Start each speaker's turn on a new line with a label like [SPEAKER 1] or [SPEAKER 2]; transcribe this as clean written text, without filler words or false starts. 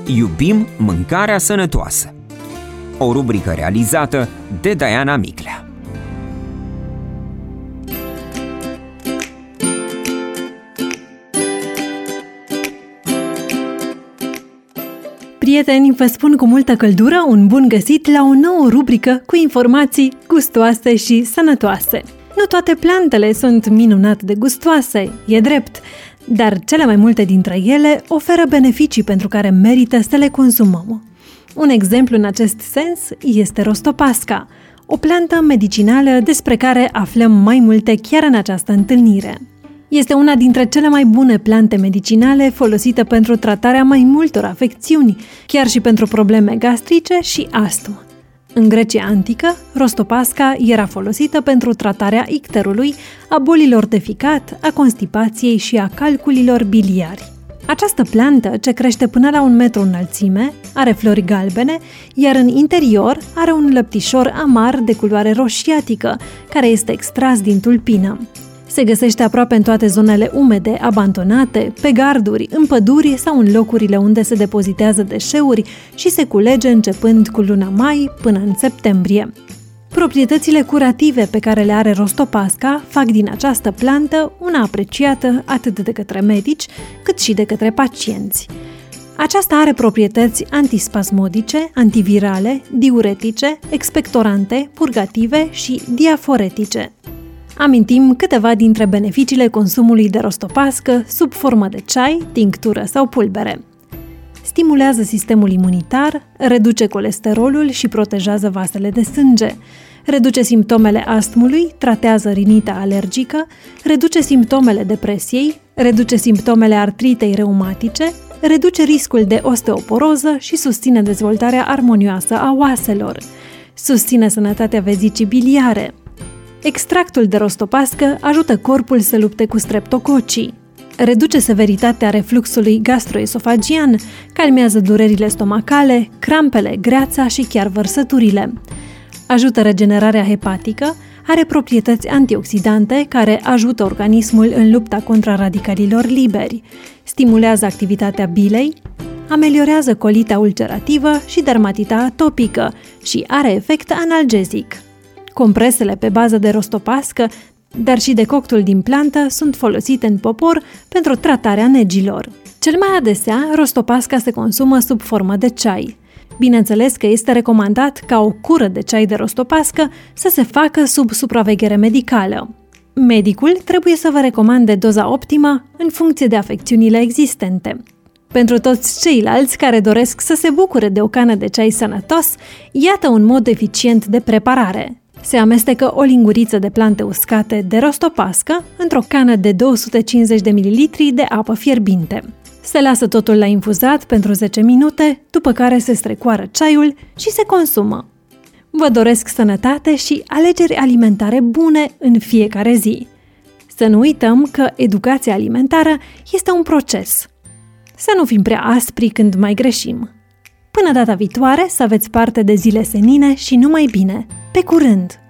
[SPEAKER 1] Iubim mâncarea sănătoasă. O rubrică realizată de Diana Miclea.
[SPEAKER 2] Prieteni, vă spun cu multă căldură un bun găsit la o nouă rubrică cu informații gustoase și sănătoase. Nu toate plantele sunt minunat de gustoase, e drept, dar cele mai multe dintre ele oferă beneficii pentru care merită să le consumăm. Un exemplu în acest sens este rostopasca, o plantă medicinală despre care aflăm mai multe chiar în această întâlnire. Este una dintre cele mai bune plante medicinale folosite pentru tratarea mai multor afecțiuni, chiar și pentru probleme gastrice și astm. În Grecia antică, rostopasca era folosită pentru tratarea icterului, a bolilor de ficat, a constipației și a calculilor biliari. Această plantă, ce crește până la 1 metru înălțime, are flori galbene, iar în interior are un lăptișor amar de culoare roșiatică, care este extras din tulpină. Se găsește aproape în toate zonele umede, abandonate, pe garduri, în păduri sau în locurile unde se depozitează deșeuri și se culege începând cu luna mai până în septembrie. Proprietățile curative pe care le are rostopasca fac din această plantă una apreciată atât de către medici cât și de către pacienți. Aceasta are proprietăți antispasmodice, antivirale, diuretice, expectorante, purgative și diaforetice. Amintim câteva dintre beneficiile consumului de rostopască sub formă de ceai, tinctură sau pulbere. Stimulează sistemul imunitar, reduce colesterolul și protejează vasele de sânge, reduce simptomele astmului, tratează rinita alergică, reduce simptomele depresiei, reduce simptomele artritei reumatice, reduce riscul de osteoporoză și susține dezvoltarea armonioasă a oaselor, susține sănătatea vezicii biliare. Extractul de rostopască ajută corpul să lupte cu streptococii, reduce severitatea refluxului gastroesofagian, calmează durerile stomacale, crampele, greața și chiar vărsăturile. Ajută regenerarea hepatică, are proprietăți antioxidante care ajută organismul în lupta contra radicalilor liberi, stimulează activitatea bilei, ameliorează colita ulcerativă și dermatita atopică și are efect analgezic. Compresele pe bază de rostopască, dar și decoctul din plantă sunt folosite în popor pentru tratarea negilor. Cel mai adesea, rostopasca se consumă sub formă de ceai. Bineînțeles că este recomandat ca o cură de ceai de rostopască să se facă sub supraveghere medicală. Medicul trebuie să vă recomande doza optimă în funcție de afecțiunile existente. Pentru toți ceilalți care doresc să se bucure de o cană de ceai sănătos, iată un mod eficient de preparare. Se amestecă o linguriță de plante uscate de rostopască într-o cană de 250 de ml de apă fierbinte. Se lasă totul la infuzat pentru 10 minute, după care se strecoară ceaiul și se consumă. Vă doresc sănătate și alegeri alimentare bune în fiecare zi. Să nu uităm că educația alimentară este un proces. Să nu fim prea aspri când mai greșim. Până data viitoare, să aveți parte de zile senine și numai bine! Pe curând!